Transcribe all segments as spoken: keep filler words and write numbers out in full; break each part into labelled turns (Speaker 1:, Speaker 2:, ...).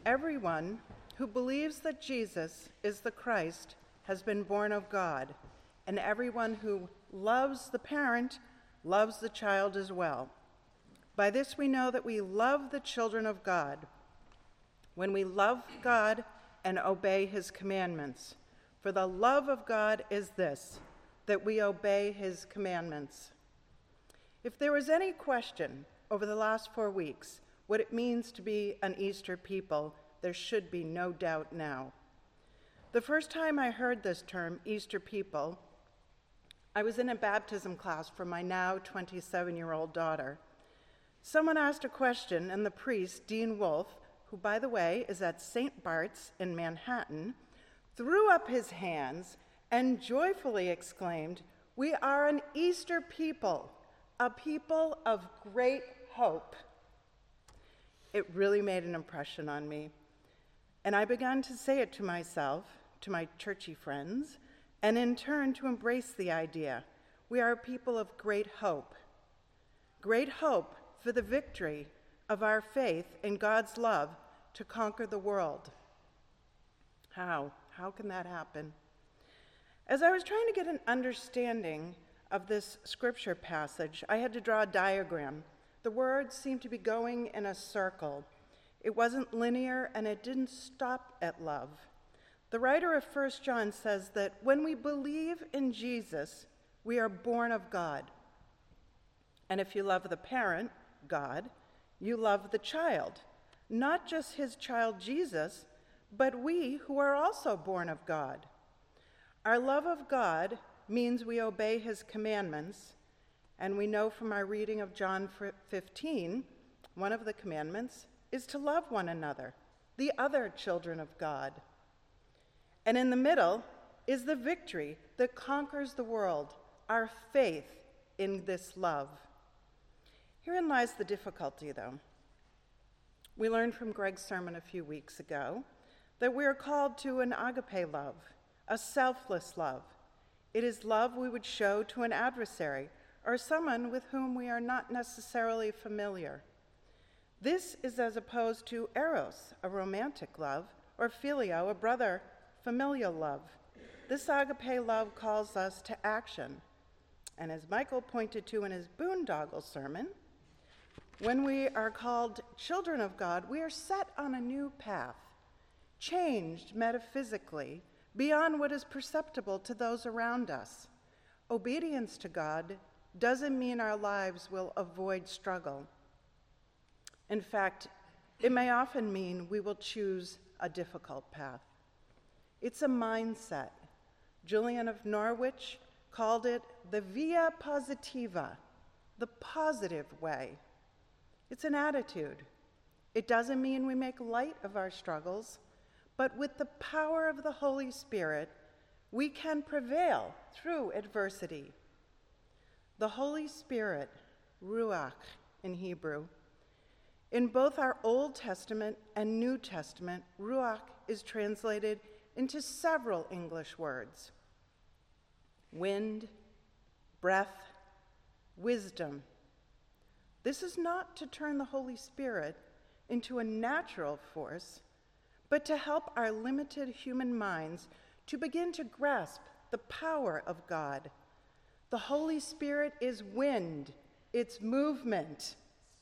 Speaker 1: Everyone who believes that Jesus is the Christ has been born of God, and everyone who loves the parent loves the child as well. By this we know that we love the children of God, when we love God and obey his commandments. For the love of God is this, that we obey his commandments. If there was any question over the last four weeks what it means to be an Easter people, there should be no doubt now. The first time I heard this term, Easter people, I was in a baptism class for my now twenty-seven-year-old daughter. Someone asked a question, and the priest, Dean Wolfe, who, by the way, is at Saint Bart's in Manhattan, threw up his hands and joyfully exclaimed, "We are an Easter people, a people of great hope." It really made an impression on me, and I began to say it to myself, to my churchy friends, and in turn to embrace the idea. We are a people of great hope. Great hope for the victory of our faith in God's love to conquer the world. How? How can that happen? As I was trying to get an understanding of this scripture passage, I had to draw a diagram. The words seemed to be going in a circle. It wasn't linear, and it didn't stop at love. The writer of First John says that when we believe in Jesus, we are born of God. And if you love the parent, God, you love the child, not just his child Jesus, but we who are also born of God. Our love of God means we obey his commandments, and we know from our reading of John fifteen, one of the commandments is to love one another, the other children of God. And in the middle is the victory that conquers the world, our faith in this love. Herein lies the difficulty, though. We learned from Greg's sermon a few weeks ago that we are called to an agape love, a selfless love. It is love we would show to an adversary or someone with whom we are not necessarily familiar. This is as opposed to eros, a romantic love, or phileo, a brother familial love. This agape love calls us to action. And as Michael pointed to in his boondoggle sermon, when we are called children of God, we are set on a new path, changed metaphysically beyond what is perceptible to those around us. Obedience to God doesn't mean our lives will avoid struggle. In fact, it may often mean we will choose a difficult path. It's a mindset. Julian of Norwich called it the via positiva, the positive way. It's an attitude. It doesn't mean we make light of our struggles, but with the power of the Holy Spirit, we can prevail through adversity. The Holy Spirit, ruach in Hebrew. In both our Old Testament and New Testament, ruach is translated into several English words: wind, breath, wisdom. This is not to turn the Holy Spirit into a natural force, but to help our limited human minds to begin to grasp the power of God. The Holy Spirit is wind, it's movement.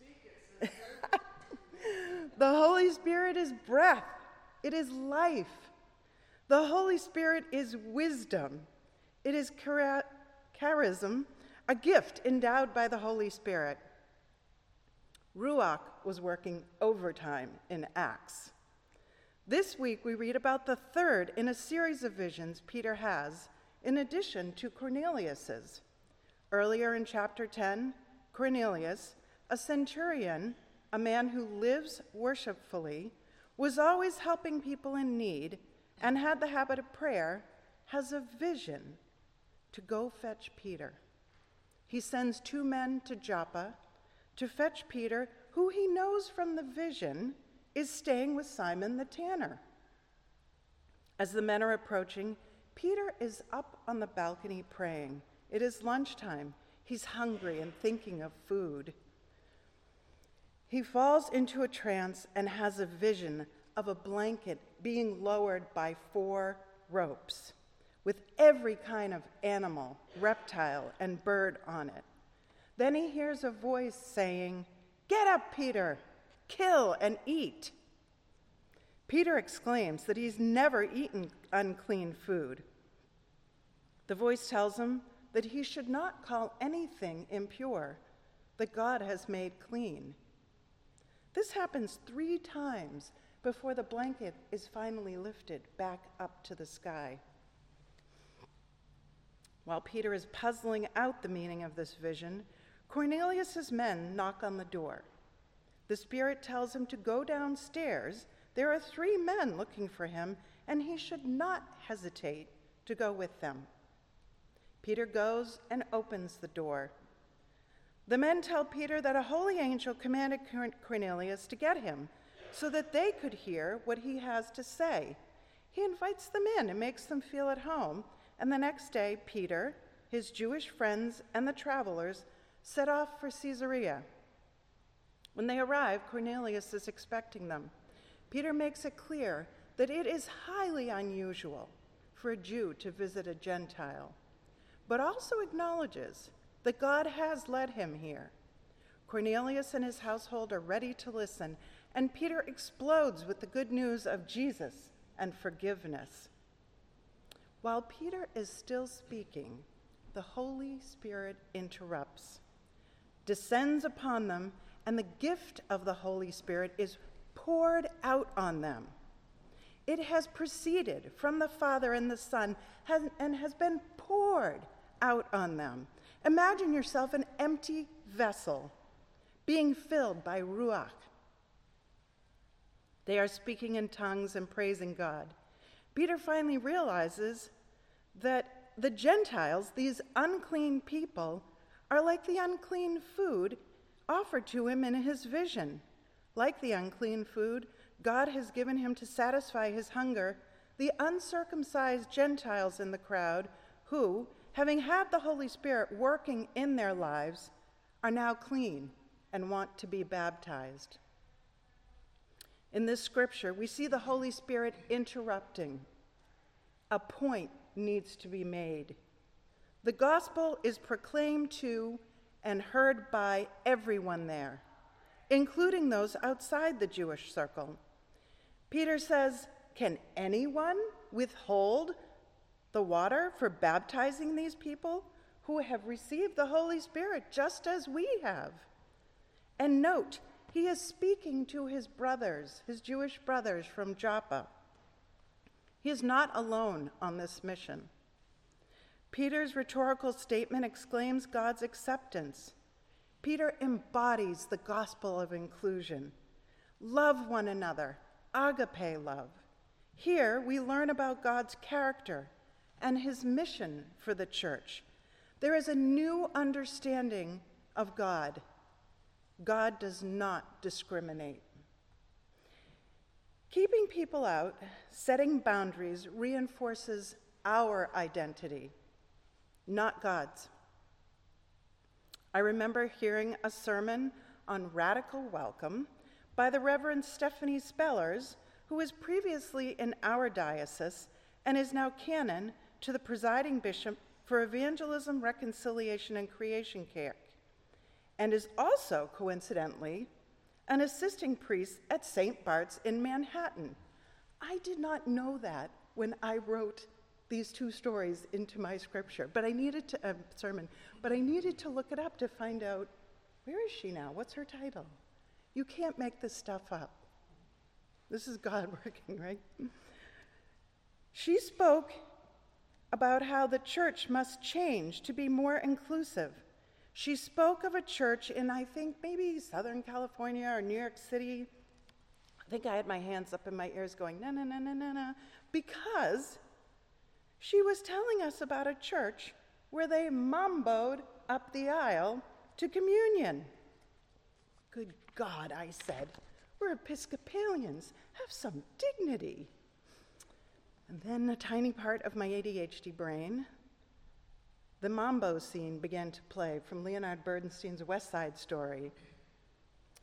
Speaker 1: The Holy Spirit is breath, it is life. The Holy Spirit is wisdom. It is chara- charism, a gift endowed by the Holy Spirit. Ruach was working overtime in Acts. This week we read about the third in a series of visions Peter has, in addition to Cornelius's. Earlier in chapter ten, Cornelius, a centurion, a man who lives worshipfully, was always helping people in need and had the habit of prayer, has a vision to go fetch Peter. He sends two men to Joppa to fetch Peter, who he knows from the vision is staying with Simon the tanner. As the men are approaching, Peter is up on the balcony praying. It is lunchtime. He's hungry and thinking of food. He falls into a trance and has a vision of a blanket being lowered by four ropes, with every kind of animal, reptile, and bird on it. Then he hears a voice saying, "Get up, Peter, kill and eat." Peter exclaims that he's never eaten unclean food. The voice tells him that he should not call anything impure that God has made clean. This happens three times before the blanket is finally lifted back up to the sky. While Peter is puzzling out the meaning of this vision, Cornelius's men knock on the door. The Spirit tells him to go downstairs. There are three men looking for him, and he should not hesitate to go with them. Peter goes and opens the door. The men tell Peter that a holy angel commanded Cornelius to get him so that they could hear what he has to say. He invites them in and makes them feel at home, and the next day, Peter, his Jewish friends, and the travelers set off for Caesarea. When they arrive, Cornelius is expecting them. Peter makes it clear that it is highly unusual for a Jew to visit a Gentile, but also acknowledges that God has led him here. Cornelius and his household are ready to listen, and Peter explodes with the good news of Jesus and forgiveness. While Peter is still speaking, the Holy Spirit interrupts, descends upon them, and the gift of the Holy Spirit is poured out on them. It has proceeded from the Father and the Son has, and has been poured out on them. Imagine yourself an empty vessel being filled by Ruach. They are speaking in tongues and praising God. Peter finally realizes that the Gentiles, these unclean people, are like the unclean food offered to him in his vision. Like the unclean food God has given him to satisfy his hunger, the uncircumcised Gentiles in the crowd, who, having had the Holy Spirit working in their lives, are now clean and want to be baptized. In this scripture, we see the Holy Spirit interrupting. A point needs to be made. The gospel is proclaimed to and heard by everyone there, including those outside the Jewish circle. Peter says, "Can anyone withhold the water for baptizing these people who have received the Holy Spirit just as we have?" And note, he is speaking to his brothers, his Jewish brothers from Joppa. He is not alone on this mission. Peter's rhetorical statement exclaims God's acceptance. Peter embodies the gospel of inclusion. Love one another, agape love. Here we learn about God's character and his mission for the church. There is a new understanding of God. God does not discriminate. Keeping people out, setting boundaries, reinforces our identity, not God's. I remember hearing a sermon on radical welcome by the Reverend Stephanie Spellers, who was previously in our diocese and is now canon to the presiding bishop for evangelism, reconciliation, and creation care, and is also, coincidentally, an assisting priest at Saint Bart's in Manhattan. I did not know that when I wrote these two stories into my scripture, but I needed to, uh, sermon, but I needed to look it up to find out, where is she now? What's her title? You can't make this stuff up. This is God working, right? She spoke about how the church must change to be more inclusive. She spoke of a church in, I think, maybe Southern California or New York City. I think I had my hands up in my ears going, no, no, no, no, no, no, because she was telling us about a church where they mamboed up the aisle to communion. Good God, I said, we're Episcopalians. Have some dignity. And then a tiny part of my A D H D brain, the mambo scene began to play from Leonard Bernstein's West Side Story.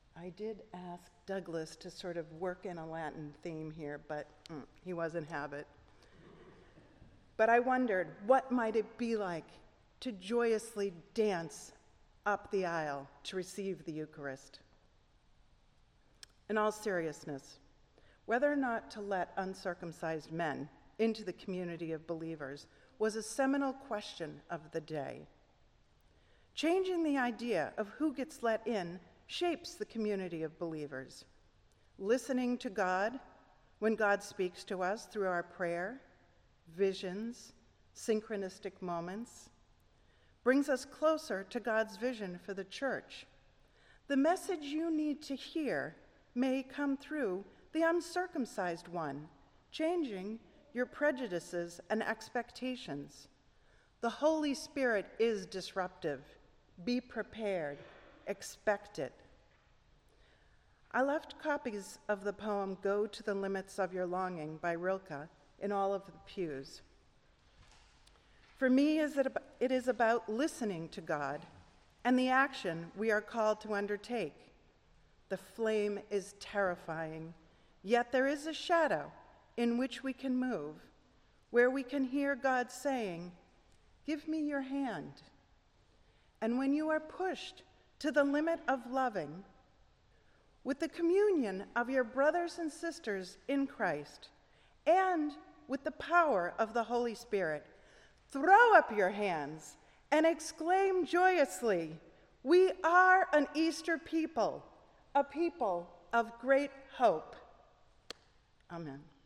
Speaker 1: I did ask Douglas to sort of work in a Latin theme here, but mm, he wasn't have it. But I wondered, what might it be like to joyously dance up the aisle to receive the Eucharist? In all seriousness, whether or not to let uncircumcised men into the community of believers was a seminal question of the day. Changing the idea of who gets let in shapes the community of believers. Listening to God when God speaks to us through our prayer, visions, synchronistic moments, brings us closer to God's vision for the church. The message you need to hear may come through the uncircumcised one, changing your prejudices and expectations. The Holy Spirit is disruptive. Be prepared. Expect it. I left copies of the poem Go to the Limits of Your Longing by Rilke in all of the pews. For me, it is about listening to God and the action we are called to undertake. The flame is terrifying, yet there is a shadow in which we can move, where we can hear God saying, "Give me your hand." And when you are pushed to the limit of loving, with the communion of your brothers and sisters in Christ, and with the power of the Holy Spirit, throw up your hands and exclaim joyously, "We are an Easter people, a people of great hope." Amen.